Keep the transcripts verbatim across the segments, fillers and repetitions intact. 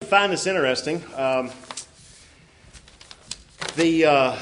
find this interesting. Um, the uh,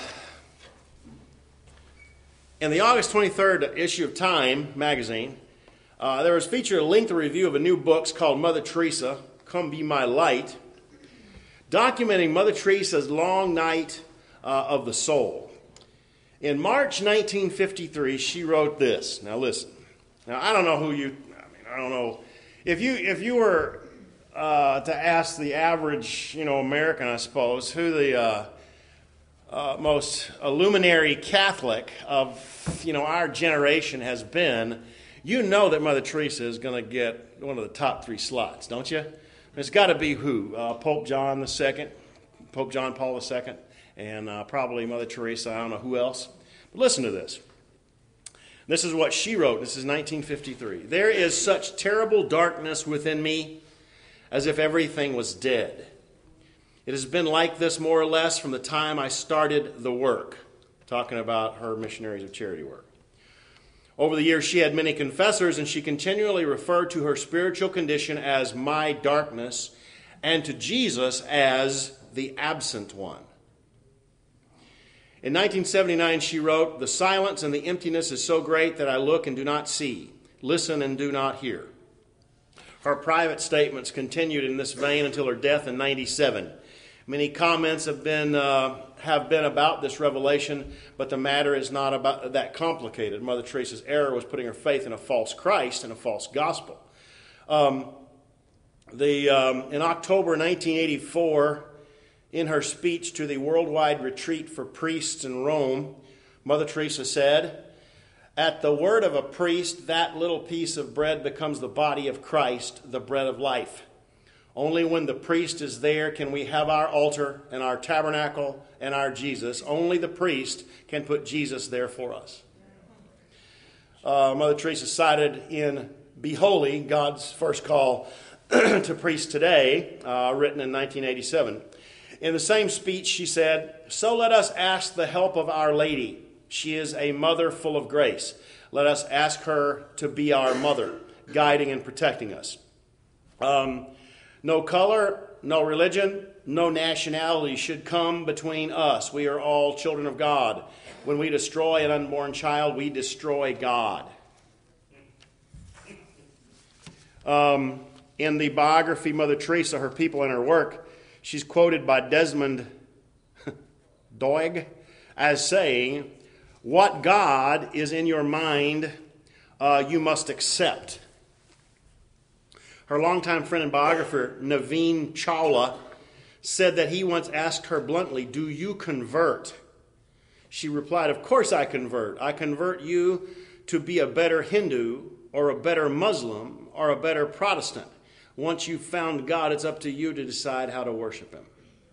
in the August twenty-third issue of Time magazine, uh, there was featured a lengthy review of a new book called Mother Teresa, Come Be My Light, documenting Mother Teresa's long night uh, of the soul. In March nineteen fifty-three, she wrote this. Now listen. Now I don't know who you. I mean, I don't know if you if you were uh, to ask the average, you know, American, I suppose, who the uh, uh, most luminary Catholic of you know our generation has been. You know that Mother Teresa is going to get one of the top three slots, don't you? It's got to be who? Uh, Pope John the Second, Pope John Paul the Second, and uh, probably Mother Teresa. I don't know who else. But listen to this. This is what she wrote. This is nineteen fifty-three. There is such terrible darkness within me, as if everything was dead. It has been like this more or less from the time I started the work. Talking about her Missionaries of Charity work. Over the years, she had many confessors, and she continually referred to her spiritual condition as my darkness, and to Jesus as the absent one. In nineteen seventy-nine, she wrote, "The silence and the emptiness is so great that I look and do not see, listen and do not hear." Her private statements continued in this vein until her death in ninety-seven. Many comments have been uh, have been about this revelation, but the matter is not about that complicated. Mother Teresa's error was putting her faith in a false Christ and a false gospel. Um, the um, in October nineteen eighty-four, in her speech to the Worldwide Retreat for Priests in Rome, Mother Teresa said, "At the word of a priest, that little piece of bread becomes the body of Christ, the bread of life. Only when the priest is there can we have our altar and our tabernacle and our Jesus. Only the priest can put Jesus there for us." Uh, Mother Teresa cited in Be Holy, God's First Call to Priests Today, uh, written in nineteen eighty-seven. In the same speech, she said, "So let us ask the help of Our Lady. She is a mother full of grace. Let us ask her to be our mother, guiding and protecting us." Um, no color, no religion, no nationality should come between us. We are all children of God. When we destroy an unborn child, we destroy God. Um, in the biography, Mother Teresa, Her People and Her Work, she's quoted by Desmond Doig as saying, "What God is in your mind, uh, you must accept." Her longtime friend and biographer, Naveen Chawla, said that he once asked her bluntly, "Do you convert?" She replied, "Of course I convert. I convert you to be a better Hindu or a better Muslim or a better Protestant. Once you've found God, it's up to you to decide how to worship Him."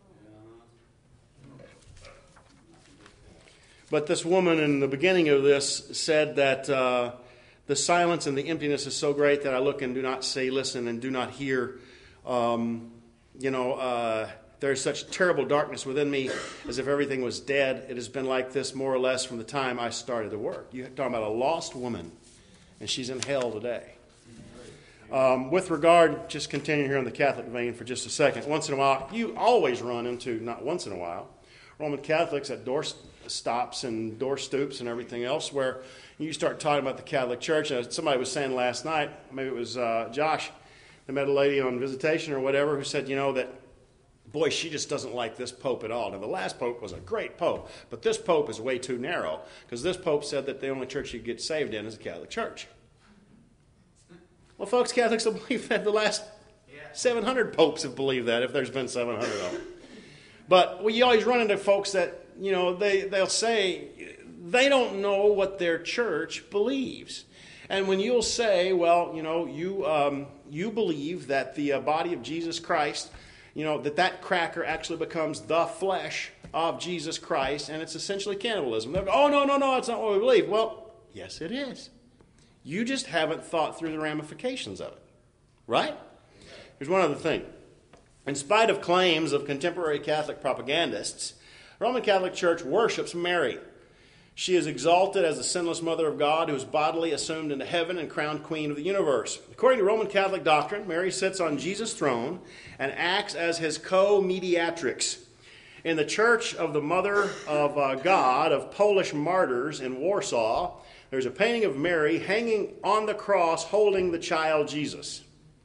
But this woman in the beginning of this said that uh, the silence and the emptiness is so great that I look and do not see, listen and do not hear. Um, you know, uh, there's such terrible darkness within me as if everything was dead. It has been like this more or less from the time I started the work. You're talking about a lost woman, and she's in hell today. Um, with regard, just continuing here in the Catholic vein for just a second, once in a while, you always run into, not once in a while, Roman Catholics at door stops and door stoops and everything else where you start talking about the Catholic Church. And somebody was saying last night, maybe it was uh, Josh, they met a lady on visitation or whatever who said, you know, that, boy, she just doesn't like this pope at all. Now, the last pope was a great pope, but this pope is way too narrow because this pope said that the only church you get saved in is the Catholic Church. Well, folks, Catholics have believed that. The last seven hundred popes have believed that, if there's been seven hundred of them. But well, you always run into folks that, you know, they, they'll say they don't know what their church believes. And when you'll say, well, you know, you um, you believe that the uh, body of Jesus Christ, you know, that that cracker actually becomes the flesh of Jesus Christ, and it's essentially cannibalism. They'll go, oh, no, no, no, that's not what we believe. Well, yes, it is. You just haven't thought through the ramifications of it, right? Here's one other thing. In spite of claims of contemporary Catholic propagandists, the Roman Catholic Church worships Mary. She is exalted as the sinless mother of God, who is bodily assumed into heaven and crowned queen of the universe. According to Roman Catholic doctrine, Mary sits on Jesus' throne and acts as his co-mediatrix. In the Church of the Mother of uh, God of Polish martyrs in Warsaw, there's a painting of Mary hanging on the cross holding the child Jesus.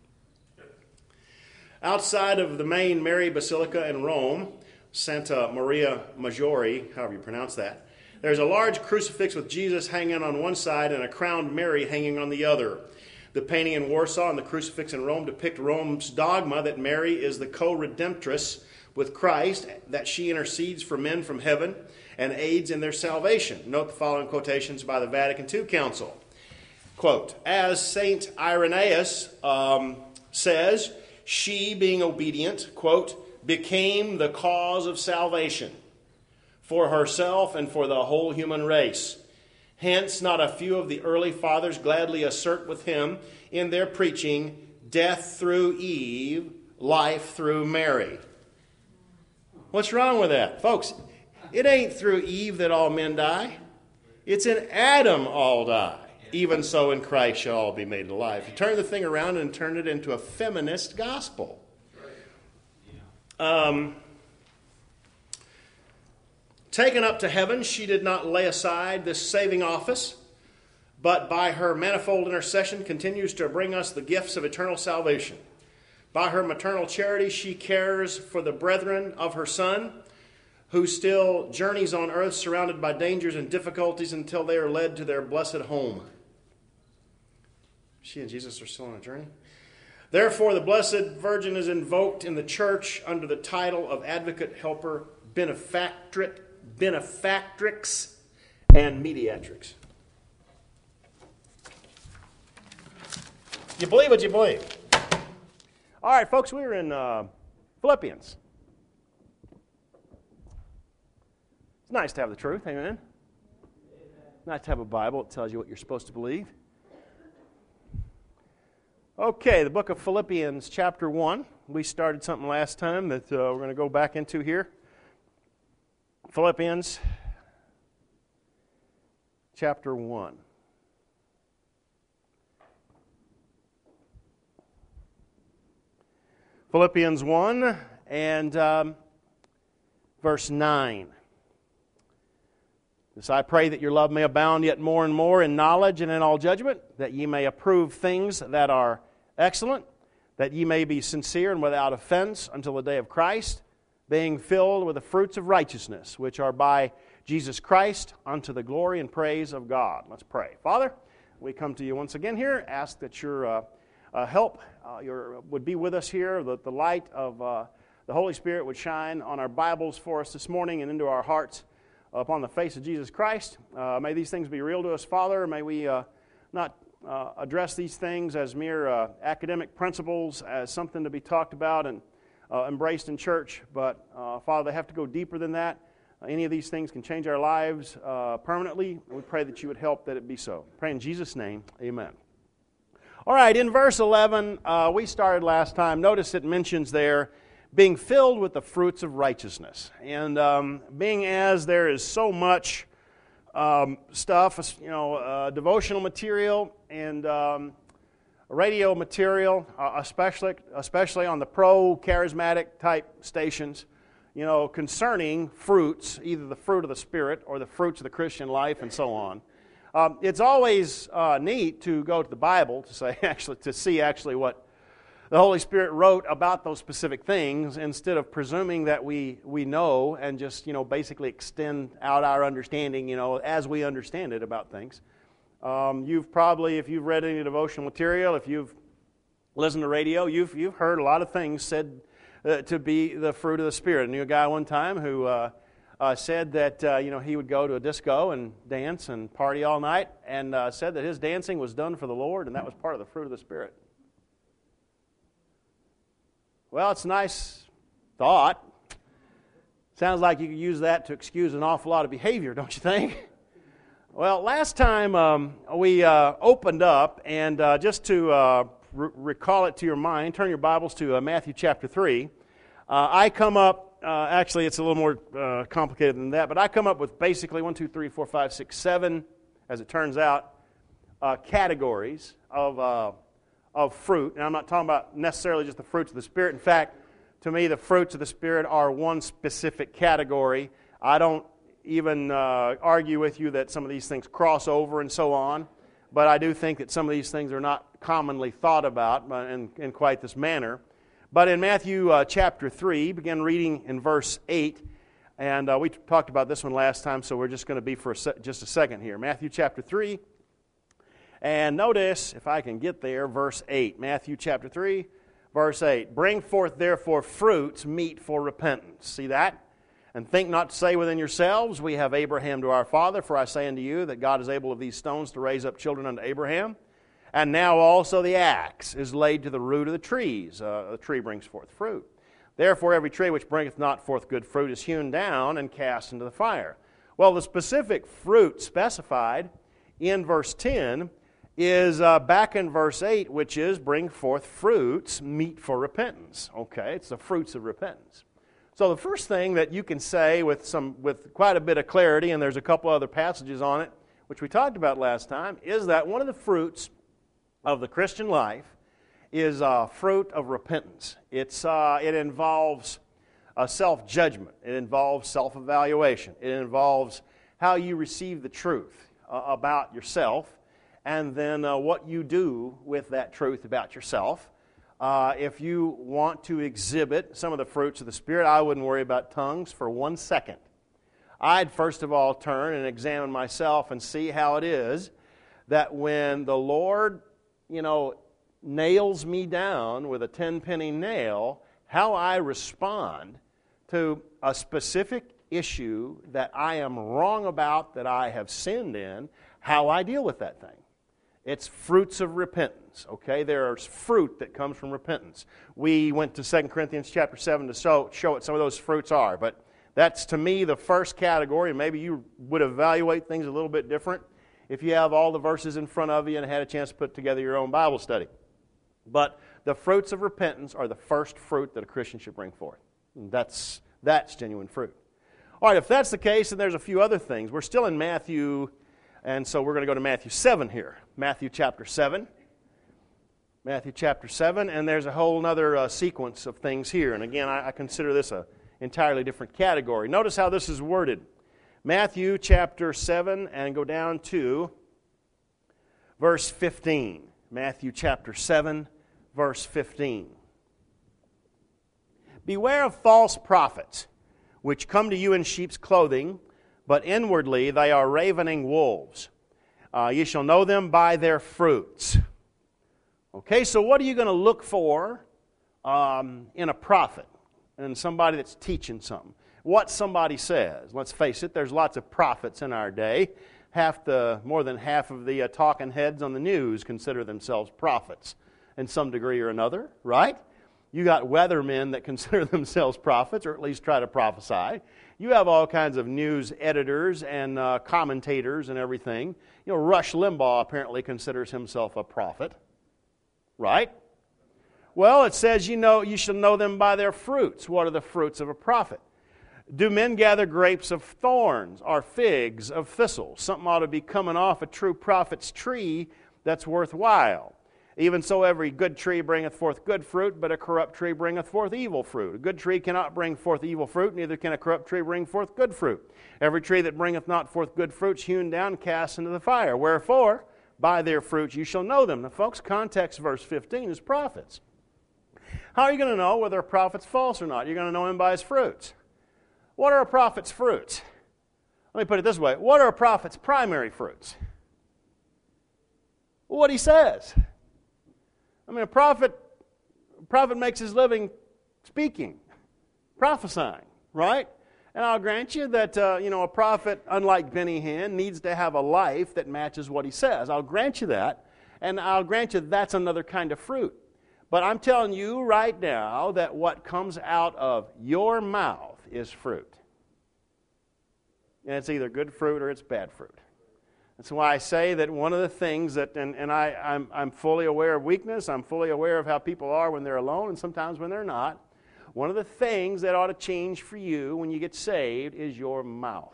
Outside of the main Mary Basilica in Rome, Santa Maria Maggiore, however you pronounce that, there's a large crucifix with Jesus hanging on one side and a crowned Mary hanging on the other. The painting in Warsaw and the crucifix in Rome depict Rome's dogma that Mary is the co-redemptress with Christ, that she intercedes for men from heaven and aids in their salvation. Note the following quotations by the Vatican Second Council. Quote, as Saint Irenaeus um, says, she, being obedient, quote, became the cause of salvation for herself and for the whole human race. Hence, not a few of the early fathers gladly assert with him in their preaching, death through Eve, life through Mary. What's wrong with that? Folks, it ain't through Eve that all men die. It's in Adam all die. Even so in Christ shall all be made alive. You turn the thing around and turn it into a feminist gospel. Um... Taken up to heaven, she did not lay aside this saving office, but by her manifold intercession continues to bring us the gifts of eternal salvation. By her maternal charity, she cares for the brethren of her Son, who still journeys on earth surrounded by dangers and difficulties until they are led to their blessed home. She and Jesus are still on a journey. Therefore, the Blessed Virgin is invoked in the church under the title of Advocate, Helper, Benefactrix, benefactrix, and mediatrix. You believe what you believe. All right, folks, we're in uh, Philippians. It's nice to have the truth, amen? It's nice to have a Bible that tells you what you're supposed to believe. Okay, the book of Philippians, chapter one. We started something last time that uh, we're going to go back into here. Philippians chapter one. Philippians one and um, verse nine. This I pray that your love may abound yet more and more in knowledge and in all judgment, that ye may approve things that are excellent, that ye may be sincere and without offense until the day of Christ, being filled with the fruits of righteousness, which are by Jesus Christ, unto the glory and praise of God. Let's pray. Father, we come to you once again here, ask that your uh, uh, help uh, your, would be with us here, that the light of uh, the Holy Spirit would shine on our Bibles for us this morning and into our hearts upon the face of Jesus Christ. Uh, may these things be real to us, Father. May we uh, not uh, address these things as mere uh, academic principles, as something to be talked about and Uh, embraced in church, but uh, Father, they have to go deeper than that. Uh, any of these things can change our lives uh, permanently, and we pray that you would help that it be so. Pray in Jesus' name, amen. All right, in verse eleven, uh, we started last time. Notice it mentions there, being filled with the fruits of righteousness. And um, being as there is so much um, stuff, you know, uh, devotional material and um, radio material, uh, especially especially on the pro-charismatic type stations, you know, concerning fruits, either the fruit of the Spirit or the fruits of the Christian life and so on. Um, it's always uh, neat to go to the Bible to say actually to see actually what the Holy Spirit wrote about those specific things, instead of presuming that we we know and just, you know, basically extend out our understanding, you know, as we understand it about things. Um, you've probably, if you've read any devotional material, if you've listened to radio, you've you've heard a lot of things said uh, to be the fruit of the Spirit. I knew a guy one time who uh, uh, said that uh, you know he would go to a disco and dance and party all night, and uh, said that his dancing was done for the Lord, and that was part of the fruit of the Spirit. Well, it's a nice thought. Sounds like you could use that to excuse an awful lot of behavior, don't you think? Well, last time um, we uh, opened up, and uh, just to uh, re- recall it to your mind, turn your Bibles to uh, Matthew chapter three. Uh, I come up uh, actually it's a little more uh, complicated than that, but I come up with basically one, two, three, four, five, six, seven, as it turns out, uh, categories of, uh, of fruit. And I'm not talking about necessarily just the fruits of the Spirit. In fact, to me, the fruits of the Spirit are one specific category. I don't even uh, argue with you that some of these things cross over and so on, but I do think that some of these things are not commonly thought about in, in quite this manner. But in Matthew uh, chapter three, begin reading in verse eight, and uh, we talked about this one last time, so we're just going to be for a se- just a second here. Matthew chapter three, and notice, if I can get there, verse eight. Matthew chapter three, verse eight. Bring forth therefore fruits meet for repentance. See that? And think not to say within yourselves, we have Abraham to our father, for I say unto you that God is able of these stones to raise up children unto Abraham. And now also the axe is laid to the root of the trees. Uh, the tree brings forth fruit. Therefore every tree which bringeth not forth good fruit is hewn down and cast into the fire. Well, the specific fruit specified in verse ten is uh, back in verse eight, which is bring forth fruits meet for repentance. Okay, it's the fruits of repentance. So the first thing that you can say with some with quite a bit of clarity, and there's a couple other passages on it, which we talked about last time, is that one of the fruits of the Christian life is uh, fruit of repentance. It's uh, it involves a self-judgment. It involves self-evaluation. It involves how you receive the truth uh, about yourself, and then uh, what you do with that truth about yourself. Uh, if you want to exhibit some of the fruits of the Spirit, I wouldn't worry about tongues for one second. I'd first of all turn and examine myself and see how it is that when the Lord, you know, nails me down with a ten-penny nail, how I respond to a specific issue that I am wrong about, that I have sinned in, how I deal with that thing. It's fruits of repentance, okay? There's fruit that comes from repentance. We went to Second Corinthians chapter seven to show, show what some of those fruits are, but that's, to me, the first category, and maybe you would evaluate things a little bit different if you have all the verses in front of you and had a chance to put together your own Bible study. But the fruits of repentance are the first fruit that a Christian should bring forth. And that's, that's genuine fruit. All right, if that's the case, then there's a few other things. We're still in Matthew, and so we're going to go to Matthew seven here. Matthew chapter seven. Matthew chapter seven, and there's a whole other uh, sequence of things here. And again, I, I consider this an entirely different category. Notice how this is worded. Matthew chapter seven, and go down to verse fifteen. Matthew chapter seven, verse fifteen. Beware of false prophets, which come to you in sheep's clothing, but inwardly they are ravening wolves. Uh, ye shall know them by their fruits. Okay, so what are you going to look for um, in a prophet and somebody that's teaching something? What somebody says. Let's face it, there's lots of prophets in our day. Half the, more than half of the uh, talking heads on the news consider themselves prophets in some degree or another, right? You got weathermen that consider themselves prophets, or at least try to prophesy. You have all kinds of news editors and uh, commentators and everything. You know, Rush Limbaugh apparently considers himself a prophet, right? Well, it says, you know, you shall know them by their fruits. What are the fruits of a prophet? Do men gather grapes of thorns or figs of thistles? Something ought to be coming off a true prophet's tree that's worthwhile. Even so, every good tree bringeth forth good fruit, but a corrupt tree bringeth forth evil fruit. A good tree cannot bring forth evil fruit, neither can a corrupt tree bring forth good fruit. Every tree that bringeth not forth good fruit is hewn down and cast into the fire. Wherefore, by their fruits you shall know them. Now, folks, context verse fifteen is prophets. How are you going to know whether a prophet's false or not? You're going to know him by his fruits. What are a prophet's fruits? Let me put it this way. What are a prophet's primary fruits? Well, what he says. I mean, a prophet, a prophet makes his living speaking, prophesying, right? And I'll grant you that, uh, you know, a prophet, unlike Benny Hinn, needs to have a life that matches what he says. I'll grant you that, and I'll grant you that's another kind of fruit. But I'm telling you right now that what comes out of your mouth is fruit. And it's either good fruit or it's bad fruit. That's why I say that one of the things that, and, and I, I'm, I'm fully aware of weakness, I'm fully aware of how people are when they're alone and sometimes when they're not. one of the things that ought to change for you when you get saved is your mouth.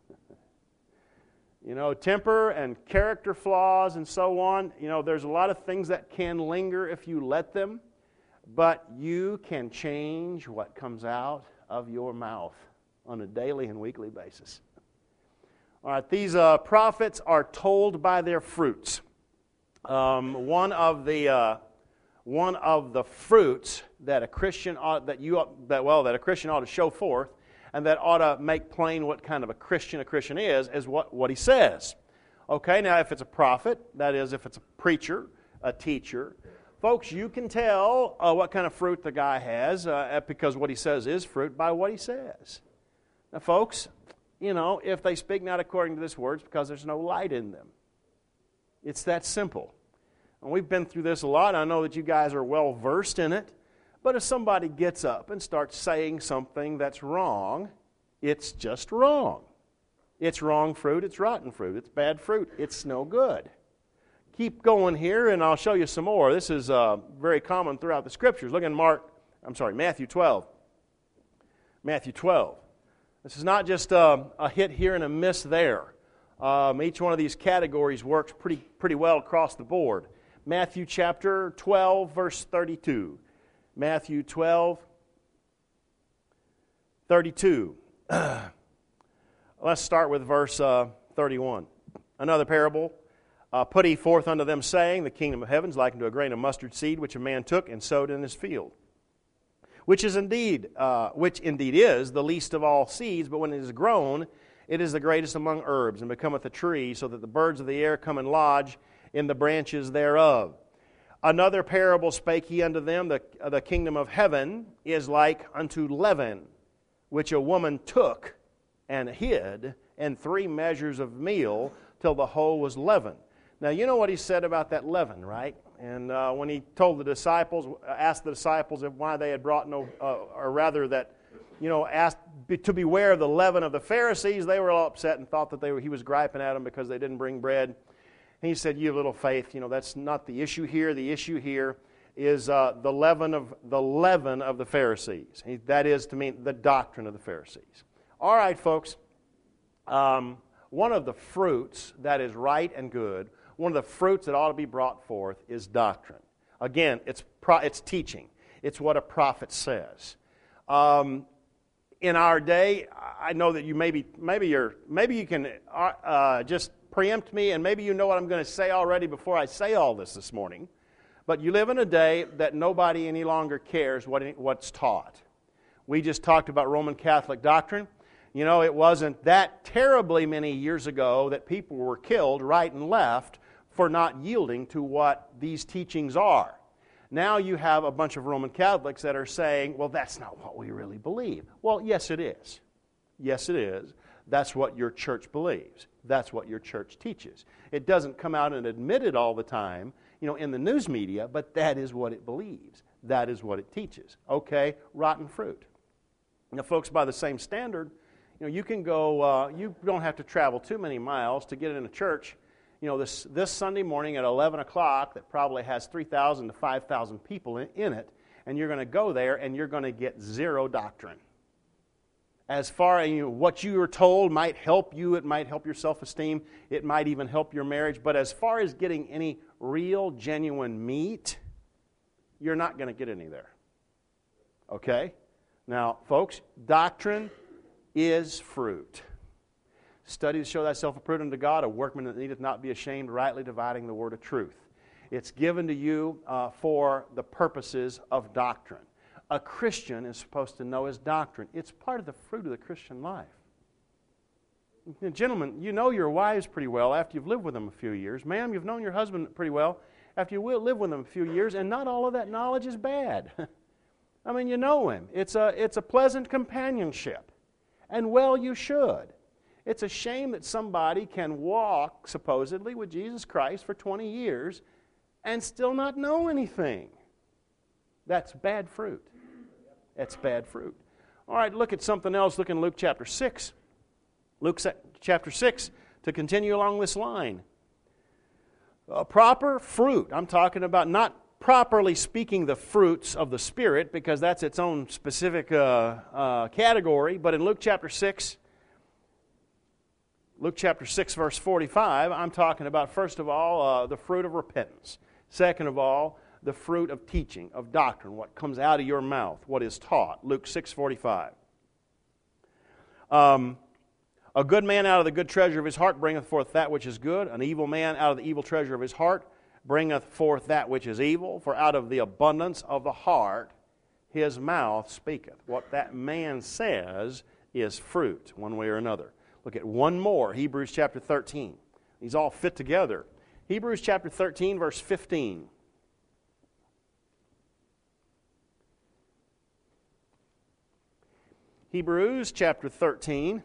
You know, temper and character flaws and so on, you know, there's a lot of things that can linger if you let them, but you can change what comes out of your mouth on a daily and weekly basis. All right, these uh, prophets are told by their fruits. Um, one of the uh, one of the fruits that a Christian ought, that you ought, that well that a Christian ought to show forth, and that ought to make plain what kind of a Christian a Christian is, is what, what he says. Okay, now if it's a prophet, that is, if it's a preacher, a teacher, folks, you can tell uh, what kind of fruit the guy has uh, because what he says is fruit by what he says. Now, folks, you know, if they speak not according to this word, it's because there's no light in them. It's that simple. And we've been through this a lot. I know that you guys are well versed in it. But if somebody gets up and starts saying something that's wrong, it's just wrong. It's wrong fruit, it's rotten fruit, it's bad fruit, it's no good. Keep going here, and I'll show you some more. This is uh, very common throughout the Scriptures. Look in Mark, I'm sorry, Matthew twelve. Matthew twelve. This is not just uh, a hit here and a miss there. Um, each one of these categories works pretty, pretty well across the board. Matthew chapter twelve, verse thirty-two. Matthew twelve, thirty-two. Let's start with verse uh, thirty-one. Another parable. Uh, Put he forth unto them, saying, the kingdom of heaven is like unto a grain of mustard seed, which a man took and sowed in his field. Which is indeed, uh, which indeed is the least of all seeds, but when it is grown, it is the greatest among herbs, and becometh a tree, so that the birds of the air come and lodge in the branches thereof. Another parable spake he unto them, the, the kingdom of heaven is like unto leaven, which a woman took and hid in three measures of meal till the whole was leavened. Now, you know what he said about that leaven, right? And uh, when he told the disciples, asked the disciples if why they had brought no, uh, or rather that, you know, asked be, to beware of the leaven of the Pharisees, they were all upset and thought that they were, he was griping at them because they didn't bring bread. And he said, "You have little faith." You know, that's not the issue here. The issue here is uh, the leaven of the leaven of the Pharisees. He, that is to mean the doctrine of the Pharisees. All right, folks. Um, one of the fruits that is right and good, one of the fruits that ought to be brought forth is doctrine. Again, it's pro- it's teaching. It's what a prophet says. Um, in our day, I know that you maybe maybe you're maybe you can uh, just preempt me, and maybe you know what I'm going to say already before I say all this this morning. But you live in a day that nobody any longer cares what what's taught. We just talked about Roman Catholic doctrine. You know, it wasn't that terribly many years ago that people were killed right and left for not yielding to what these teachings are. Now you have a bunch of Roman Catholics that are saying, well, that's not what we really believe. Well, yes, it is. Yes, it is. That's what your church believes. That's what your church teaches. It doesn't come out and admit it all the time, you know, in the news media, but that is what it believes. That is what it teaches. Okay, rotten fruit. Now, folks, by the same standard, you know, you can go, uh, you don't have to travel too many miles to get in a church, you know, this, this Sunday morning at eleven o'clock that probably has three thousand to five thousand people in, in it, and you're going to go there and you're going to get zero doctrine. As far as you know, what you are told might help you, it might help your self-esteem, it might even help your marriage, but as far as getting any real, genuine meat, you're not going to get any there. Okay? Now, folks, doctrine is fruit. Study to show thyself approved unto God, a workman that needeth not be ashamed, rightly dividing the word of truth. It's given to you uh, for the purposes of doctrine. A Christian is supposed to know his doctrine. It's part of the fruit of the Christian life. Now, gentlemen, you know your wives pretty well after you've lived with them a few years. Ma'am, you've known your husband pretty well after you will live with them a few years, and not all of that knowledge is bad. I mean, you know him. It's a, it's a pleasant companionship. And well, you should. It's a shame that somebody can walk, supposedly, with Jesus Christ for twenty years and still not know anything. That's bad fruit. That's bad fruit. All right, look at something else. Look in Luke chapter six. Luke chapter six, to continue along this line. Uh, proper fruit. I'm talking about not properly speaking the fruits of the Spirit, because that's its own specific uh, uh, category. But in Luke chapter six, Luke chapter six, verse forty-five, I'm talking about, first of all, uh, the fruit of repentance. Second of all, the fruit of teaching, of doctrine, what comes out of your mouth, what is taught. Luke six forty-five. Um, a good man out of the good treasure of his heart bringeth forth that which is good. An evil man out of the evil treasure of his heart bringeth forth that which is evil. For out of the abundance of the heart his mouth speaketh. What that man says is fruit, one way or another. Look at one more, Hebrews chapter thirteen. These all fit together. Hebrews chapter thirteen, verse fifteen. Hebrews chapter thirteen,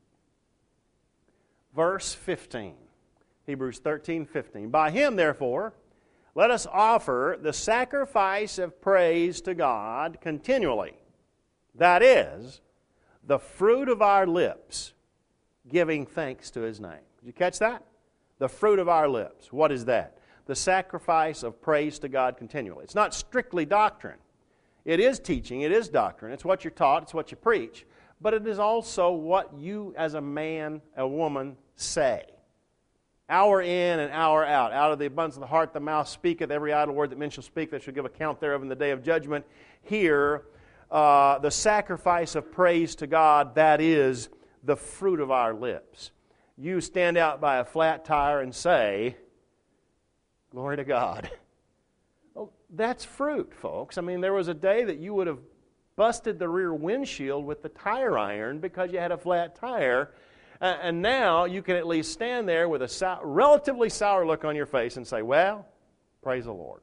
verse fifteen. Hebrews thirteen, fifteen. By him, therefore, let us offer the sacrifice of praise to God continually. That is, the fruit of our lips, giving thanks to His name. Did you catch that? The fruit of our lips. What is that? The sacrifice of praise to God continually. It's not strictly doctrine. It is teaching, it is doctrine, it's what you're taught, it's what you preach, but it is also what you as a man, a woman, say. Hour in and hour out. Out of the abundance of the heart the mouth speaketh, every idle word that men shall speak, they shall give account thereof in the day of judgment. Here, uh, the sacrifice of praise to God, that is the fruit of our lips. You stand out by a flat tire and say, glory to God. Well, that's fruit, folks. I mean, there was a day that you would have busted the rear windshield with the tire iron because you had a flat tire, uh, and now you can at least stand there with a sour, relatively sour look on your face and say, well, praise the Lord.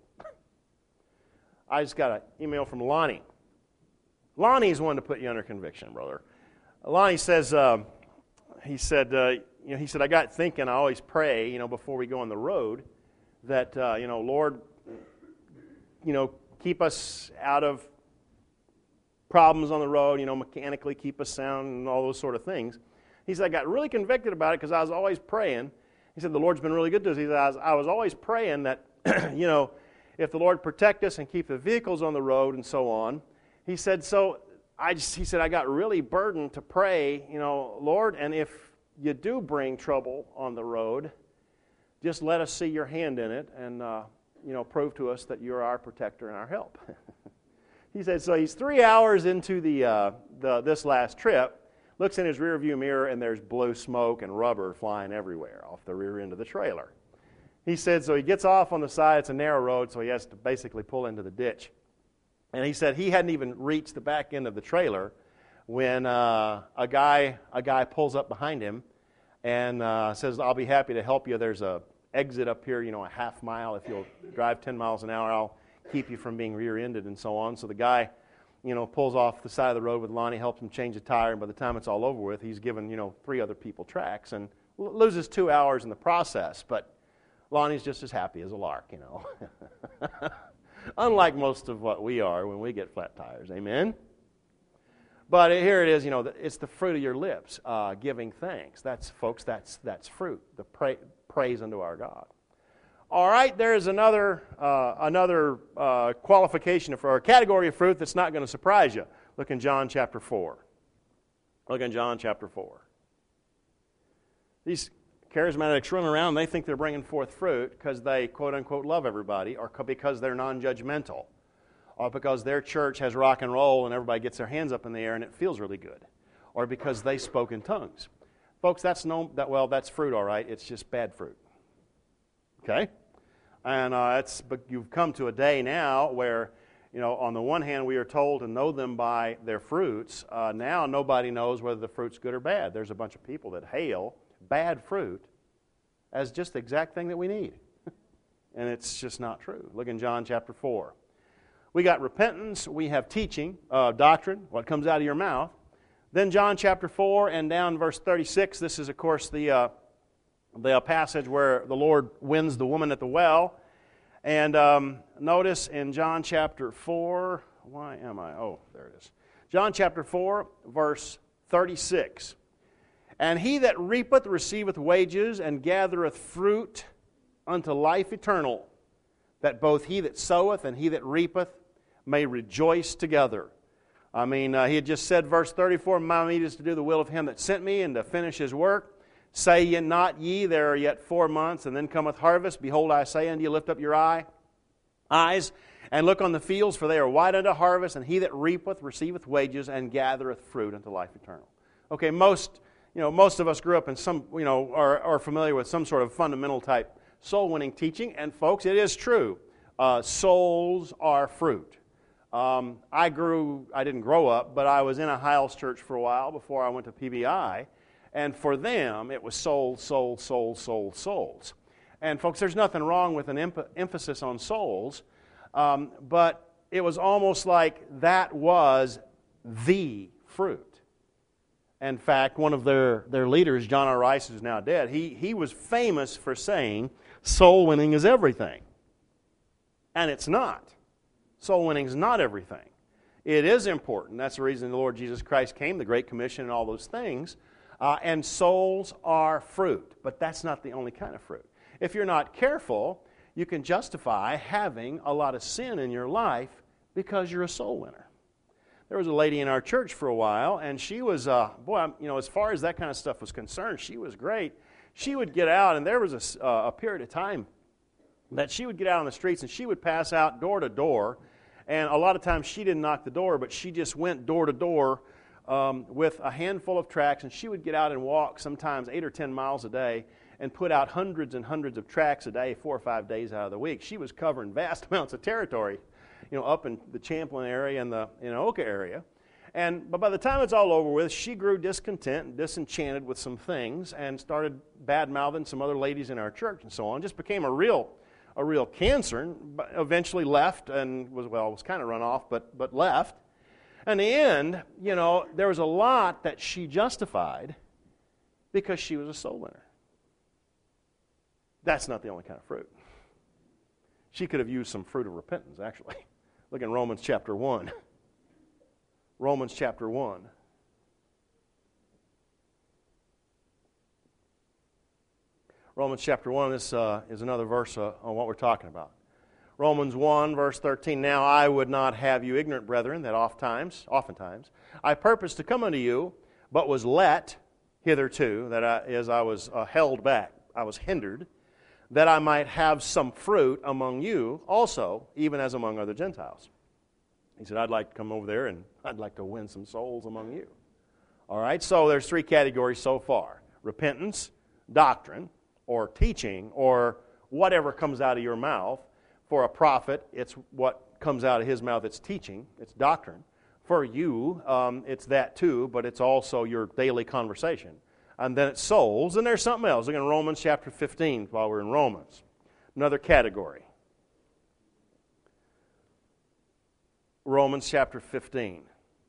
I just got an email from Lonnie. Lonnie's one to put you under conviction, brother. Lonnie says, uh, he said, uh, you know, he said, I got thinking, I always pray, you know, before we go on the road, that, uh, you know, Lord, you know, keep us out of problems on the road, you know, mechanically keep us sound and all those sort of things. He said, I got really convicted about it because I was always praying. He said, the Lord's been really good to us. He said, I was, I was always praying that, you know, if the Lord protect us and keep the vehicles on the road and so on. He said, so I just, he said, I got really burdened to pray, you know, Lord, and if you do bring trouble on the road, just let us see your hand in it and, uh, you know, prove to us that you're our protector and our help. He said, so he's three hours into the, uh, the this last trip, looks in his rearview mirror, and there's blue smoke and rubber flying everywhere off the rear end of the trailer. He said, so he gets off on the side. It's a narrow road, so he has to basically pull into the ditch. And he said he hadn't even reached the back end of the trailer when uh, a guy a guy pulls up behind him and uh, says, I'll be happy to help you. There's a exit up here, you know, a half mile. If you'll drive ten miles an hour, I'll keep you from being rear-ended and so on. So the guy, you know, pulls off the side of the road with Lonnie, helps him change the tire, and by the time it's all over with, he's given, you know, three other people tracks and l- loses two hours in the process. But Lonnie's just as happy as a lark, you know. Unlike most of what we are when we get flat tires. Amen? But here it is, you know, it's the fruit of your lips, uh, giving thanks. That's, folks, that's that's fruit, the pra- praise unto our God. All right, there's another uh, another uh, qualification for a category of fruit that's not going to surprise you. Look in John chapter four. Look in John chapter four. These charismatics run around, they think they're bringing forth fruit because they, quote-unquote, love everybody, or because they're non-judgmental, or because their church has rock and roll and everybody gets their hands up in the air and it feels really good, or because they spoke in tongues. Folks, that's no, that well, that's fruit, all right. It's just bad fruit. Okay? And uh, it's, but you've come to a day now where, you know, on the one hand, we are told to know them by their fruits. Uh, now nobody knows whether the fruit's good or bad. There's a bunch of people that hail bad fruit as just the exact thing that we need. And it's just not true. Look in John chapter four. We got repentance, we have teaching, uh, doctrine, what comes out of your mouth. Then John chapter four and down verse thirty-six, this is of course the, uh, the passage where the Lord wins the woman at the well. And um, notice in John chapter four, why am I? Oh, there it is. John chapter four, verse thirty-six. And he that reapeth receiveth wages and gathereth fruit unto life eternal, that both he that soweth and he that reapeth may rejoice together. I mean, uh, he had just said, verse thirty-four, my meat is to do the will of him that sent me and to finish his work. Say ye not ye, there are yet four months, and then cometh harvest. Behold, I say unto you, lift up your eye, eyes, and look on the fields, for they are white unto harvest, and he that reapeth receiveth wages, and gathereth fruit unto life eternal. Okay, most, you know, most of us grew up in some, you know, are, are familiar with some sort of fundamental type soul-winning teaching, and folks, it is true. Uh, souls are fruit. Um, I grew, I didn't grow up, but I was in a Hiles church for a while before I went to P B I, and for them, it was souls, souls, souls, souls, souls. And folks, there's nothing wrong with an em- emphasis on souls, um, but it was almost like that was the fruit. In fact, one of their, their leaders, John R. Rice, who's now dead, he, he was famous for saying, soul winning is everything. And it's not. Soul winning is not everything. It is important. That's the reason the Lord Jesus Christ came, the Great Commission and all those things. Uh, and souls are fruit. But that's not the only kind of fruit. If you're not careful, you can justify having a lot of sin in your life because you're a soul winner. There was a lady in our church for a while, and she was, uh, boy, you know, as far as that kind of stuff was concerned, she was great. She would get out, and there was a, uh, a period of time that she would get out on the streets, and she would pass out door to door, and a lot of times she didn't knock the door, but she just went door to door um, with a handful of tracts, and she would get out and walk sometimes eight or ten miles a day and put out hundreds and hundreds of tracts a day, four or five days out of the week. She was covering vast amounts of territory, you know, up in the Champlin area and the you know, Oka area. And but by the time it's all over with, she grew discontent and disenchanted with some things and started bad-mouthing some other ladies in our church and so on. Just became a real a real cancer, and eventually left and was, well, was kind of run off, but but left. In the end, you know, there was a lot that she justified because she was a soul winner. That's not the only kind of fruit. She could have used some fruit of repentance, actually. Look in Romans chapter one. Romans chapter one. Romans chapter one, this uh, is another verse uh, on what we're talking about. Romans one, verse thirteen, Now I would not have you ignorant, brethren, that oftentimes, oftentimes, I purposed to come unto you, but was let hitherto, that I, as I was uh, held back, I was hindered, that I might have some fruit among you also, even as among other Gentiles. He said, I'd like to come over there and I'd like to win some souls among you. All right, so there's three categories so far. Repentance, doctrine, or teaching, or whatever comes out of your mouth. For a prophet, it's what comes out of his mouth, it's teaching, it's doctrine. For you, um, it's that too, but it's also your daily conversation. And then it's souls, and there's something else. Look in Romans chapter fifteen while we're in Romans. Another category. Romans chapter fifteen.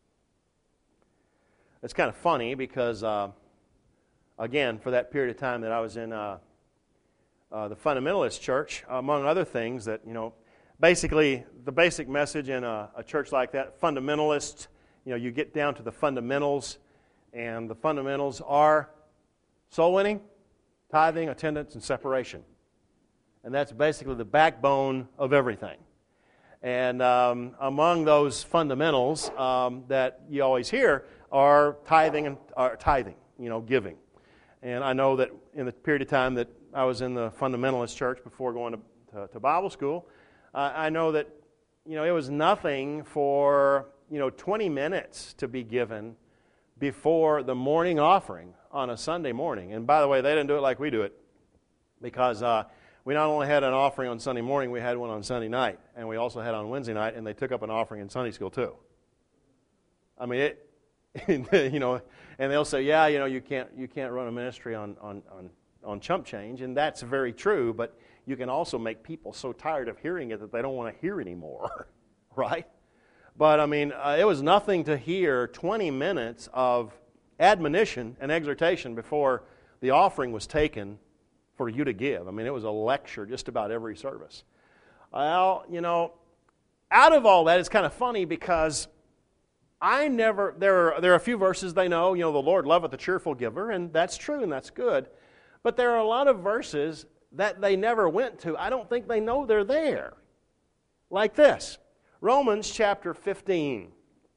It's kind of funny because, uh, again, for that period of time that I was in uh, uh, the fundamentalist church, among other things that, you know, basically the basic message in a, a church like that, fundamentalist, you know, you get down to the fundamentals, and the fundamentals are soul winning, tithing, attendance, and separation. And that's basically the backbone of everything. And um, among those fundamentals um, that you always hear are tithing and are tithing, you know, giving. And I know that in the period of time that I was in the fundamentalist church before going to, to, to Bible school, uh, I know that, you know, it was nothing for, you know, twenty minutes to be given before the morning offering on a Sunday morning. And by the way, they didn't do it like we do it, because uh, we not only had an offering on Sunday morning, we had one on Sunday night, and we also had on Wednesday night, and they took up an offering in Sunday school too. I mean, it, you know, and they'll say, yeah, you know, you can't you can't run a ministry on on on, on chump change, and that's very true, but you can also make people so tired of hearing it that they don't want to hear anymore, right? But, I mean, uh, it was nothing to hear twenty minutes of admonition and exhortation before the offering was taken for you to give. I mean, it was a lecture just about every service. Well, you know, out of all that, it's kind of funny because I never, there are, there are a few verses they know, you know, the Lord loveth a cheerful giver, and that's true and that's good. But there are a lot of verses that they never went to, I don't think they know they're there. Like this, Romans chapter fifteen.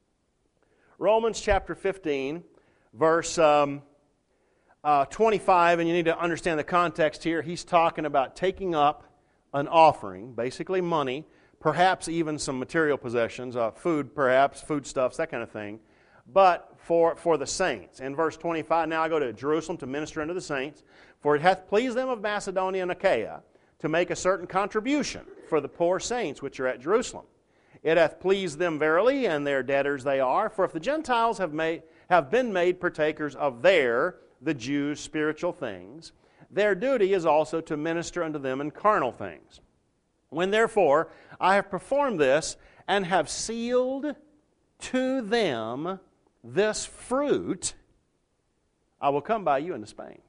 Romans chapter fifteen, verse um, uh, twenty-five, and you need to understand the context here. He's talking about taking up an offering, basically money, perhaps even some material possessions, uh, food perhaps, foodstuffs, that kind of thing, but for, for the saints. In verse twenty-five, now I go to Jerusalem to minister unto the saints, for it hath pleased them of Macedonia and Achaia to make a certain contribution for the poor saints which are at Jerusalem. It hath pleased them verily, and their debtors they are, for if the Gentiles have made have been made partakers of their, the Jews' spiritual things, their duty is also to minister unto them in carnal things. When therefore I have performed this, and have sealed to them this fruit, I will come by you into Spain.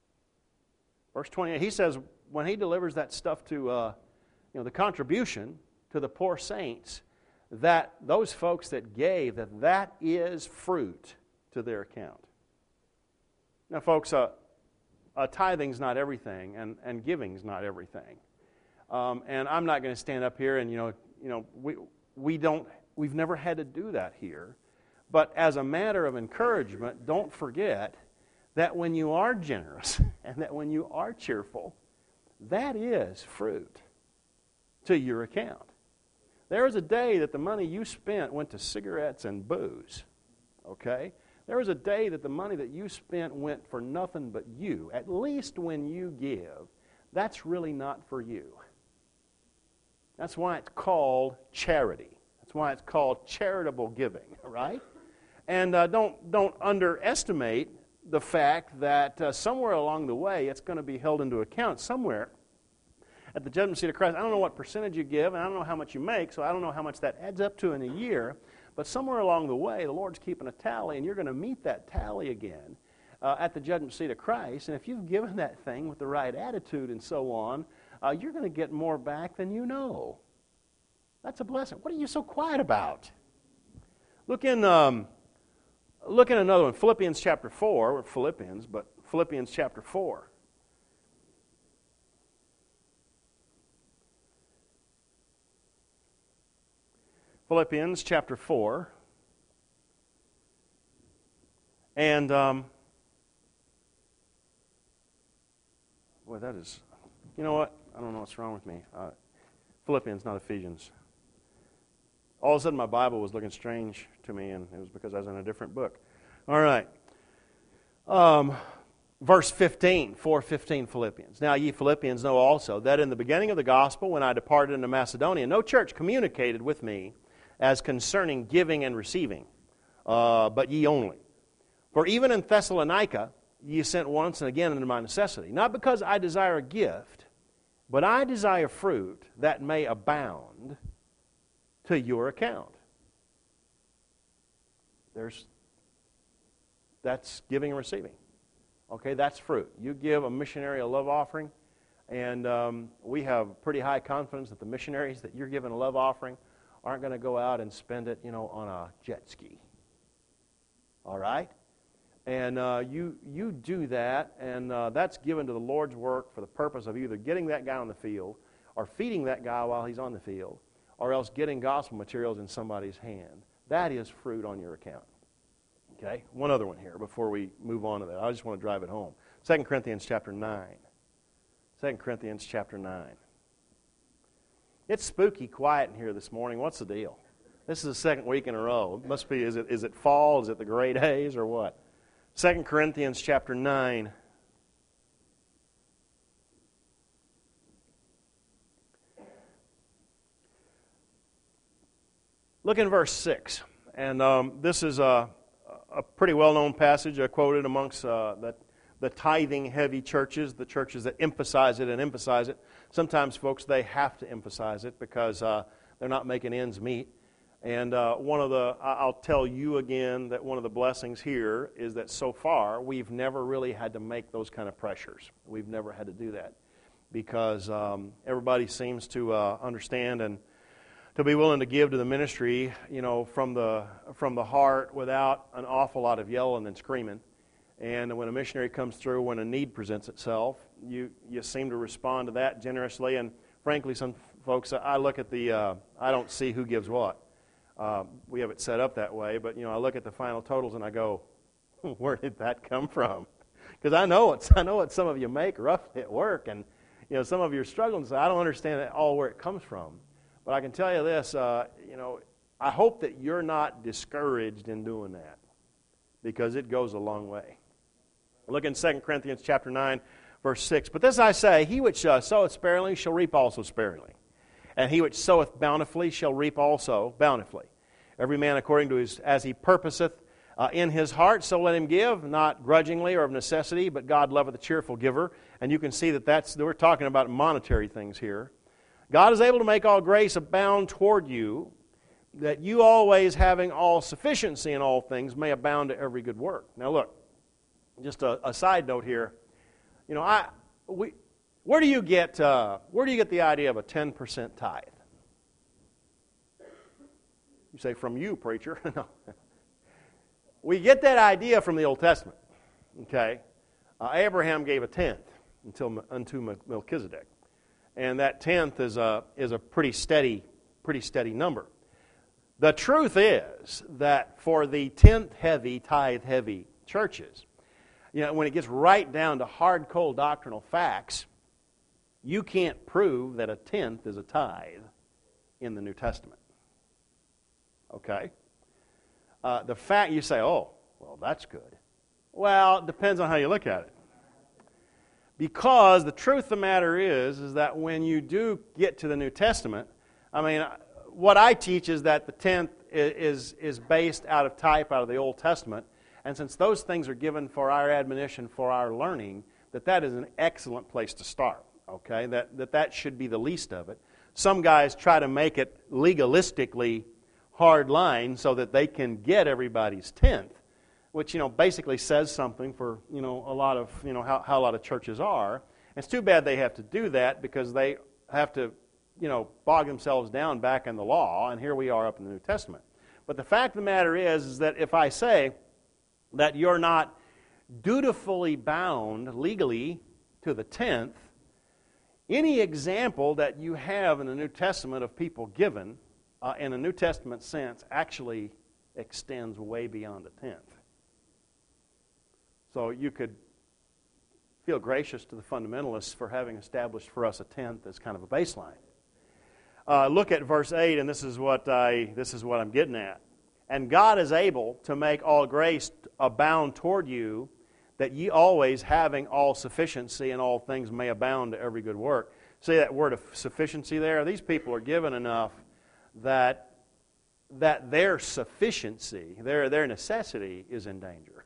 Verse twenty-eight, he says, when he delivers that stuff to, uh, you know, the contribution to the poor saints, that those folks that gave, that that is fruit to their account. Now, folks, uh, uh, tithing's not everything, and, and giving's not everything. Um, and I'm not going to stand up here and, you know, you know, we we don't, we've never had to do that here. But as a matter of encouragement, don't forget that when you are generous and that when you are cheerful, that is fruit to your account. There was a day that the money you spent went to cigarettes and booze, okay? There was a day that the money that you spent went for nothing but you. At least when you give, that's really not for you. That's why it's called charity. That's why it's called charitable giving, right? And uh, don't, don't underestimate the fact that uh, somewhere along the way it's going to be held into account somewhere at the judgment seat of Christ. I don't know what percentage you give, and I don't know how much you make, so I don't know how much that adds up to in a year. But somewhere along the way, the Lord's keeping a tally, and you're going to meet that tally again uh, at the judgment seat of Christ. And if you've given that thing with the right attitude and so on, uh, you're going to get more back than you know. That's a blessing. What are you so quiet about? Look in, um, look in another one, Philippians chapter four, or Philippians, but Philippians chapter four. Philippians chapter four. And, um, boy, that is, you know what? I don't know what's wrong with me. Uh, Philippians, not Ephesians. All of a sudden my Bible was looking strange to me, and it was because I was in a different book. All right. Um, verse fifteen, four fifteen Philippians. Now ye Philippians know also that in the beginning of the gospel, when I departed into Macedonia, no church communicated with me as concerning giving and receiving, uh, but ye only. For even in Thessalonica ye sent once and again unto my necessity, not because I desire a gift, but I desire fruit that may abound to your account. There's, that's giving and receiving. Okay, that's fruit. You give a missionary a love offering, and um, we have pretty high confidence that the missionaries that you're giving a love offering aren't going to go out and spend it, you know, on a jet ski. All right? And uh, you you do that, and uh, that's given to the Lord's work for the purpose of either getting that guy on the field or feeding that guy while he's on the field, or else getting gospel materials in somebody's hand. That is fruit on your account. Okay? One other one here before we move on to that. I just want to drive it home. Second Corinthians chapter nine. Second Corinthians chapter nine. It's spooky quiet in here this morning. What's the deal? This is the second week in a row. It must be, is it, is it fall? Is it the great haze or what? Second Corinthians chapter nine. Look in verse six. And um, this is a, a pretty well-known passage uh, quoted amongst uh, the, the tithing-heavy churches, the churches that emphasize it and emphasize it. Sometimes, folks, they have to emphasize it because uh, they're not making ends meet. And uh, one of the, I'll tell you again that one of the blessings here is that so far we've never really had to make those kind of pressures. We've never had to do that because um, everybody seems to uh, understand and to be willing to give to the ministry, you know, from the from the heart without an awful lot of yelling and screaming. And when a missionary comes through, when a need presents itself, you, you seem to respond to that generously. And frankly, some folks, I look at the, uh, I don't see who gives what. Uh, we have it set up that way, but you know, I look at the final totals and I go, where did that come from? Because I know it's, I know what some of you make roughly at work, and you know, some of you are struggling. So I don't understand at all where it comes from. But I can tell you this, uh, you know, I hope that you're not discouraged in doing that, because it goes a long way. Look in Second Corinthians chapter nine, verse six. But this I say, he which uh, soweth sparingly shall reap also sparingly. And he which soweth bountifully shall reap also bountifully. Every man according to his, as he purposeth uh, in his heart, so let him give, not grudgingly or of necessity, but God loveth a cheerful giver. And you can see that that's, we're talking about monetary things here. God is able to make all grace abound toward you, that you always having all sufficiency in all things may abound to every good work. Now look, just a, a side note here. You know, I we where do you get uh, where do you get the idea of a ten percent tithe? You say, from you, preacher. No. We get that idea from the Old Testament. Okay, uh, Abraham gave a tenth until unto Melchizedek, and that tenth is a is a pretty steady pretty steady number. The truth is that for the tenth heavy, tithe heavy churches, you know, when it gets right down to hard, cold doctrinal facts, you can't prove that a tenth is a tithe in the New Testament. Okay? Uh, the fact, you say, oh, well, that's good. Well, it depends on how you look at it. Because the truth of the matter is, is that when you do get to the New Testament, I mean, what I teach is that the tenth is, is based out of type out of the Old Testament. And since those things are given for our admonition, for our learning, that that is an excellent place to start, okay? That that, that should be the least of it. Some guys try to make it legalistically hard line so that they can get everybody's tenth, which, you know, basically says something for, you know, a lot of, you know, how, how a lot of churches are. And it's too bad they have to do that, because they have to, you know, bog themselves down back in the law, and here we are up in the New Testament. But the fact of the matter is, is that if I say that you're not dutifully bound legally to the tenth, any example that you have in the New Testament of people given uh, in a New Testament sense actually extends way beyond a tenth. So you could feel gracious to the fundamentalists for having established for us a tenth as kind of a baseline. Uh, look at verse eight, and this is what I this is what I'm getting at. And God is able to make all grace abound toward you, that ye always, having all sufficiency in all things, may abound to every good work. See that word of sufficiency there? These people are given enough that that their sufficiency, their their necessity, is in danger.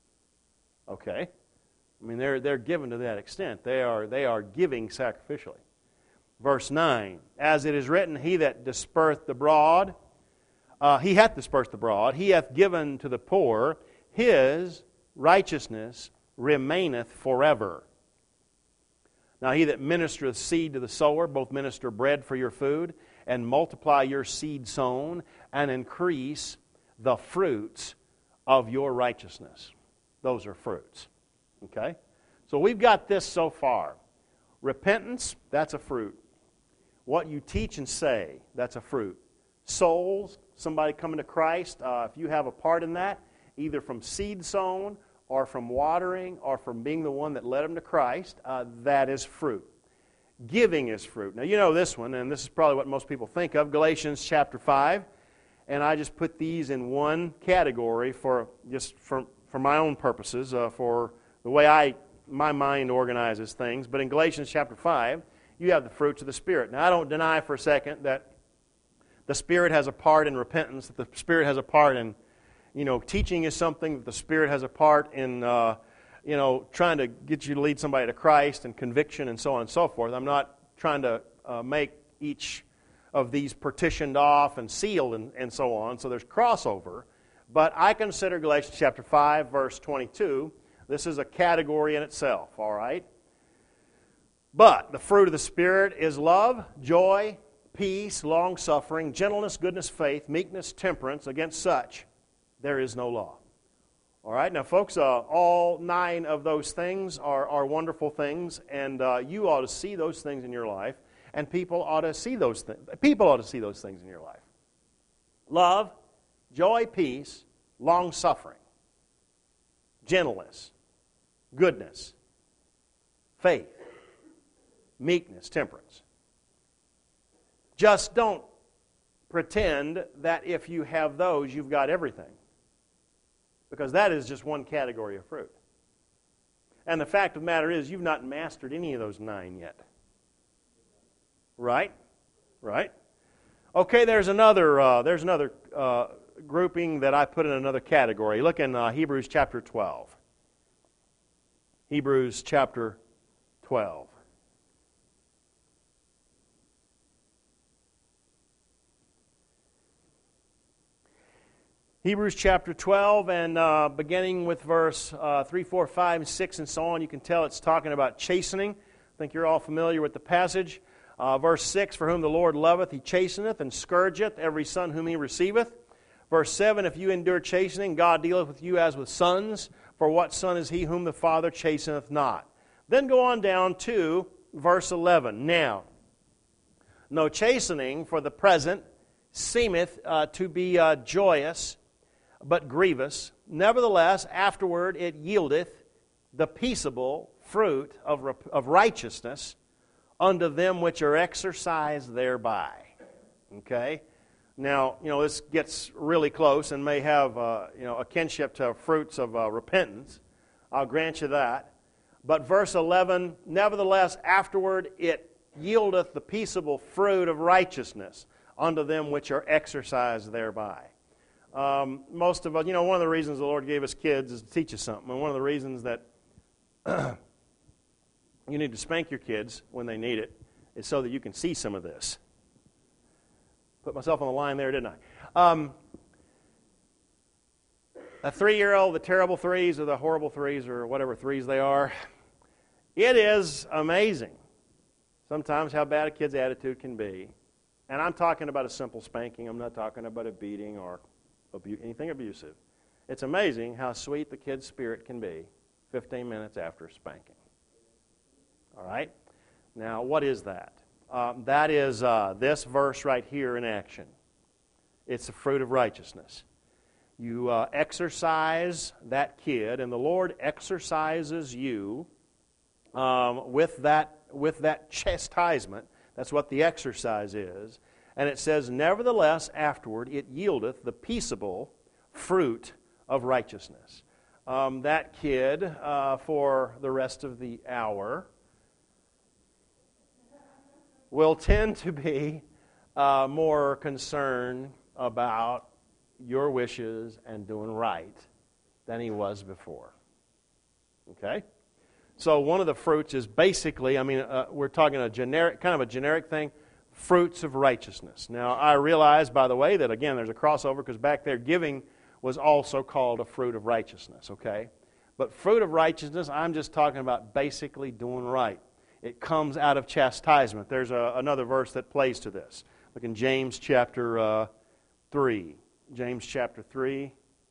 Okay? I mean, they're they're given to that extent. They are they are giving sacrificially. Verse nine, as it is written, he that disperseth abroad, Uh, he hath dispersed abroad, he hath given to the poor, his righteousness remaineth forever. Now he that ministereth seed to the sower, both minister bread for your food, and multiply your seed sown, and increase the fruits of your righteousness. Those are fruits. Okay? So we've got this so far. Repentance, that's a fruit. What you teach and say, that's a fruit. Souls, somebody coming to Christ, uh, if you have a part in that, either from seed sown or from watering or from being the one that led them to Christ, uh, that is fruit. Giving is fruit. Now, you know this one, and this is probably what most people think of, Galatians chapter five, and I just put these in one category for just for, for my own purposes, uh, for the way I my mind organizes things. But in Galatians chapter five, you have the fruits of the Spirit. Now, I don't deny for a second that the Spirit has a part in repentance, that the Spirit has a part in, you know, teaching is something, that the Spirit has a part in, uh, you know, trying to get you to lead somebody to Christ, and conviction and so on and so forth. I'm not trying to uh, make each of these partitioned off and sealed and, and so on, so there's crossover. But I consider Galatians chapter five, verse twenty-two, this is a category in itself, all right? But the fruit of the Spirit is love, joy, peace, long-suffering, gentleness, goodness, faith, meekness, temperance. Against such there is no law. All right, now, folks, uh, all nine of those things are, are wonderful things, and uh, you ought to see those things in your life, and people ought to see those things. People ought to see those things in your life. Love, joy, peace, long-suffering, gentleness, goodness, faith, meekness, temperance. Just don't pretend that if you have those, you've got everything. Because that is just one category of fruit. And the fact of the matter is, you've not mastered any of those nine yet. Right? Right? Okay, there's another, uh, there's another uh, grouping that I put in another category. Look in uh, Hebrews chapter twelve. Hebrews chapter twelve. Hebrews chapter twelve, and uh, beginning with verse uh, three, four, five, and six, and so on, you can tell it's talking about chastening. I think you're all familiar with the passage. Uh, verse six, for whom the Lord loveth, he chasteneth, and scourgeth every son whom he receiveth. Verse seven, if you endure chastening, God dealeth with you as with sons. For what son is he whom the Father chasteneth not? Then go on down to verse eleven. Now, no chastening for the present seemeth uh, to be uh, joyous, but grievous. Nevertheless, afterward it yieldeth the peaceable fruit of, of righteousness unto them which are exercised thereby. Okay? Now, you know, this gets really close and may have, uh, you know, a kinship to fruits of uh, repentance. I'll grant you that. But verse eleven, nevertheless, afterward it yieldeth the peaceable fruit of righteousness unto them which are exercised thereby. Um, most of us, you know, one of the reasons the Lord gave us kids is to teach us something. And one of the reasons that you need to spank your kids when they need it is so that you can see some of this. Put myself on the line there, didn't I? Um, a three-year-old, the terrible threes or the horrible threes or whatever threes they are, it is amazing sometimes how bad a kid's attitude can be. And I'm talking about a simple spanking. I'm not talking about a beating or abu- anything abusive. It's amazing how sweet the kid's spirit can be fifteen minutes after spanking. All right? Now, what is that? Uh, that is uh, this verse right here in action. It's the fruit of righteousness. You uh, exercise that kid, and the Lord exercises you um, with that with that chastisement. That's what the exercise is. And it says, nevertheless, afterward, it yieldeth the peaceable fruit of righteousness. Um, that kid, uh, for the rest of the hour, will tend to be uh, more concerned about your wishes and doing right than he was before. Okay? So one of the fruits is basically, I mean, uh, we're talking a generic, kind of a generic thing, fruits of righteousness. Now, I realize, by the way, that again, there's a crossover because back there, giving was also called a fruit of righteousness, okay? But fruit of righteousness, I'm just talking about basically doing right. It comes out of chastisement. There's a, another verse that plays to this. Look in James chapter uh, three. James chapter three.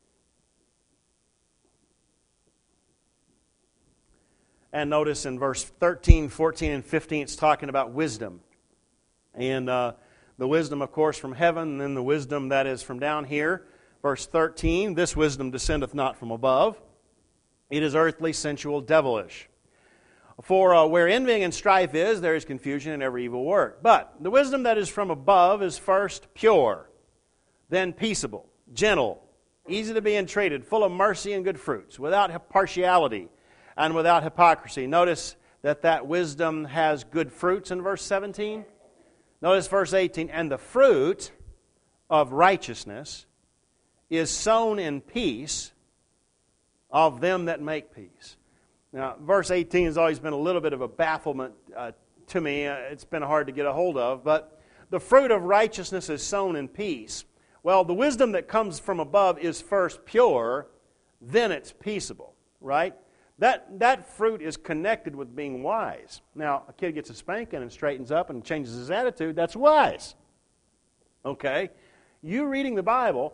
And notice in verse thirteen, fourteen, and fifteen, it's talking about wisdom. And uh, the wisdom, of course, from heaven, and then the wisdom that is from down here. Verse thirteen, this wisdom descendeth not from above. It is earthly, sensual, devilish. For uh, where envying and strife is, there is confusion in every evil work. But the wisdom that is from above is first pure, then peaceable, gentle, easy to be entreated, full of mercy and good fruits, without partiality and without hypocrisy. Notice that that wisdom has good fruits in verse seventeen. Notice verse eighteen, and the fruit of righteousness is sown in peace of them that make peace. Now, verse eighteen has always been a little bit of a bafflement uh, to me. Uh, it's been hard to get a hold of. But the fruit of righteousness is sown in peace. Well, the wisdom that comes from above is first pure, then it's peaceable, right? That, that fruit is connected with being wise. Now, a kid gets a spanking and straightens up and changes his attitude. That's wise. Okay? You reading the Bible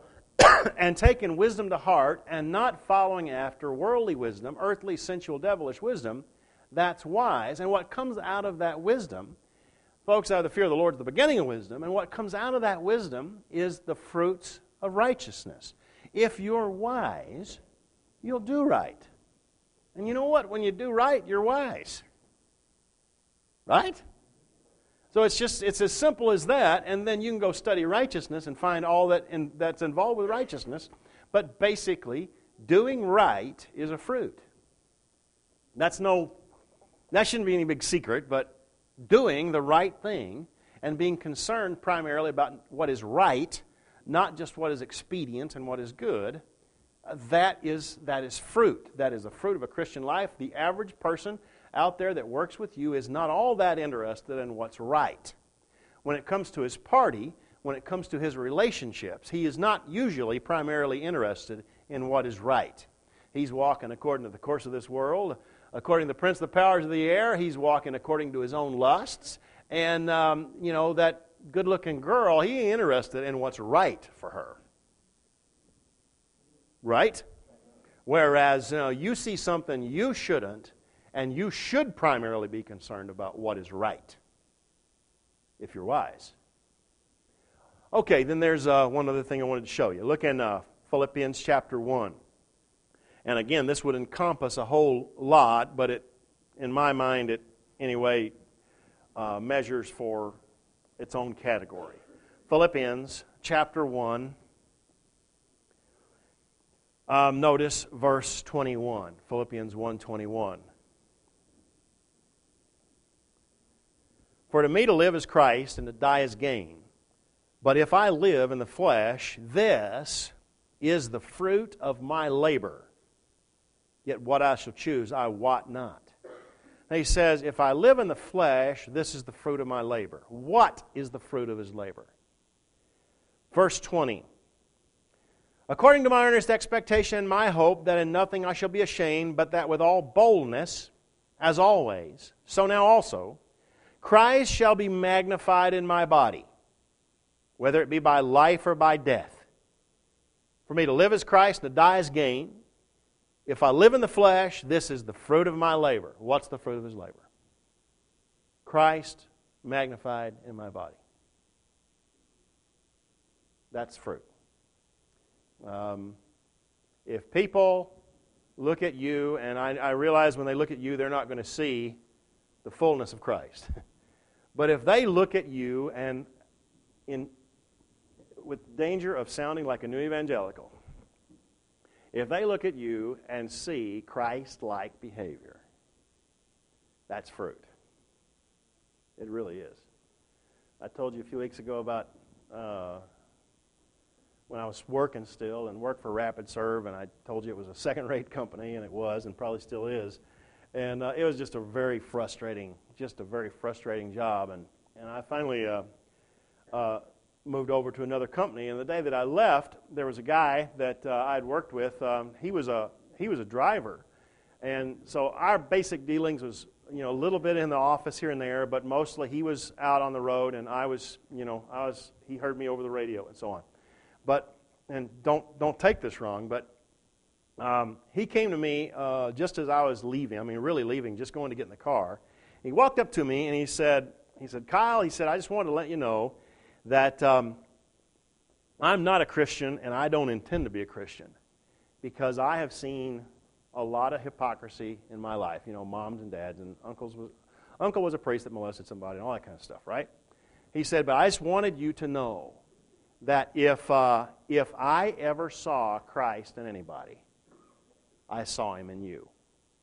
and taking wisdom to heart and not following after worldly wisdom, earthly, sensual, devilish wisdom, that's wise. And what comes out of that wisdom, folks, out of the fear of the Lord is the beginning of wisdom, and what comes out of that wisdom is the fruits of righteousness. If you're wise, you'll do right. And you know what? When you do right, you're wise. Right? So it's just, it's as simple as that, and then you can go study righteousness and find all that in, that's involved with righteousness. But basically, doing right is a fruit. That's no, that shouldn't be any big secret, but doing the right thing and being concerned primarily about what is right, not just what is expedient and what is good, that is, that is fruit. That is the fruit of a Christian life. The average person out there that works with you is not all that interested in what's right. When it comes to his party, when it comes to his relationships, he is not usually primarily interested in what is right. He's walking according to the course of this world, according to the prince of the powers of the air. He's walking according to his own lusts. And, um, you know, that good-looking girl, he ain't interested in what's right for her. Right? Whereas, you know, you see something you shouldn't, and you should primarily be concerned about what is right, if you're wise. Okay, then there's uh, one other thing I wanted to show you. Look in uh, Philippians chapter one. And again, this would encompass a whole lot, but it, in my mind, it anyway uh, measures for its own category. Philippians chapter one. Um, notice verse twenty-one. Philippians one twenty-one. For to me to live is Christ, and to die is gain. But if I live in the flesh, this is the fruit of my labor. Yet what I shall choose, I wot not. Now he says, if I live in the flesh, this is the fruit of my labor. What is the fruit of his labor? Verse twenty. According to my earnest expectation and my hope that in nothing I shall be ashamed, but that with all boldness, as always, so now also, Christ shall be magnified in my body, whether it be by life or by death. For me to live is Christ and to die is gain. If I live in the flesh, this is the fruit of my labor. What's the fruit of his labor? Christ magnified in my body. That's fruit. Um, if people look at you, and I, I realize when they look at you, they're not going to see the fullness of Christ. But if they look at you and in with danger of sounding like a new evangelical, if they look at you and see Christ-like behavior, that's fruit. It really is. I told you a few weeks ago about uh, when I was working still and worked for Rapid Serve, and I told you it was a second-rate company, and it was, and probably still is. And uh, it was just a very frustrating, just a very frustrating job. And, and I finally uh, uh, moved over to another company. And the day that I left, there was a guy that uh, I'd worked with. Um, he was a he was a driver, and so our basic dealings was you know a little bit in the office here and there, but mostly he was out on the road, and I was you know I was he heard me over the radio and so on. But and don't don't take this wrong, but. Um, he came to me uh, just as I was leaving. I mean, really leaving, just going to get in the car. He walked up to me and he said, "He said, Kyle," he said, "I just wanted to let you know that um, I'm not a Christian and I don't intend to be a Christian because I have seen a lot of hypocrisy in my life. You know, moms and dads and uncles. Was, uncle was a priest that molested somebody and all that kind of stuff, right?" He said, "But I just wanted you to know that if uh, if I ever saw Christ in anybody, I saw him in you."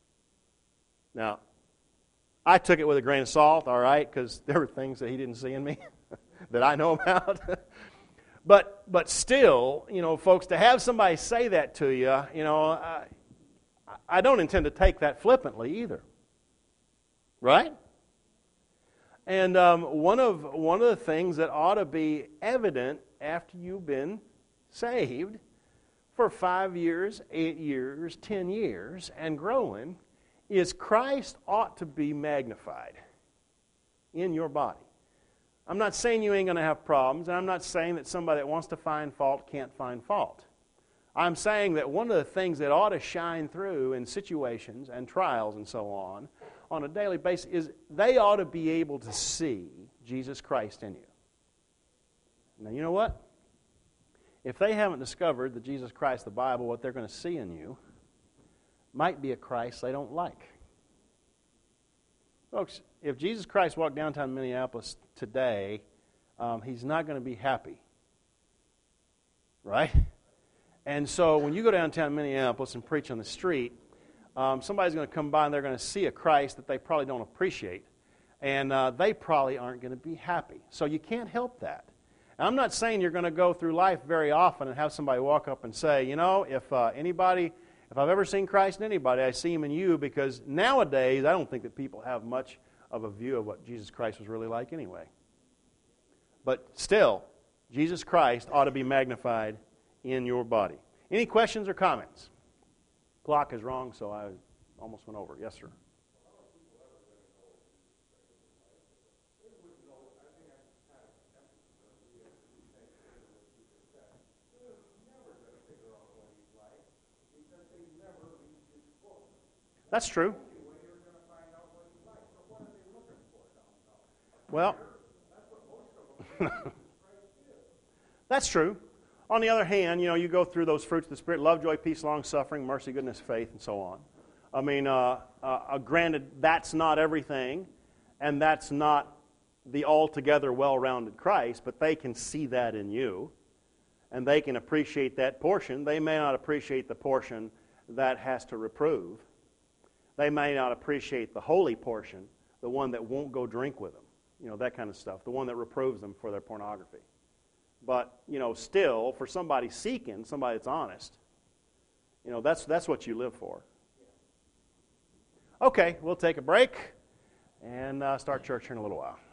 Now, I took it with a grain of salt, all right, because there were things that he didn't see in me that I know about. but but still, you know, folks, to have somebody say that to you, you know, I, I don't intend to take that flippantly either, right? And um, one of one of the things that ought to be evident after you've been saved for five years, eight years, ten years, and growing, is Christ ought to be magnified in your body. I'm not saying you ain't going to have problems, and I'm not saying that somebody that wants to find fault can't find fault. I'm saying that one of the things that ought to shine through in situations and trials and so on, on a daily basis, is they ought to be able to see Jesus Christ in you. Now, you know what? If they haven't discovered the Jesus Christ, the Bible, what they're going to see in you might be a Christ they don't like. Folks, if Jesus Christ walked downtown Minneapolis today, um, he's not going to be happy. Right? And so when you go downtown Minneapolis and preach on the street, um, somebody's going to come by and they're going to see a Christ that they probably don't appreciate. And uh, they probably aren't going to be happy. So you can't help that. And I'm not saying you're going to go through life very often and have somebody walk up and say, you know, if uh, anybody, if I've ever seen Christ in anybody, I see him in you, because nowadays I don't think that people have much of a view of what Jesus Christ was really like anyway. But still, Jesus Christ ought to be magnified in your body. Any questions or comments? Clock is wrong, so I almost went over. Yes, sir. That's true. Well, that's true. On the other hand, you know, you go through those fruits of the Spirit: love, joy, peace, long-suffering, mercy, goodness, faith, and so on. I mean, uh, uh, granted, that's not everything, and that's not the altogether well-rounded Christ, but they can see that in you, and they can appreciate that portion. They may not appreciate the portion that has to reprove. They may not appreciate the holy portion, the one that won't go drink with them, you know, that kind of stuff, the one that reproves them for their pornography. But, you know, still, for somebody seeking, somebody that's honest, you know, that's that's what you live for. Okay, we'll take a break and uh, start church here in a little while.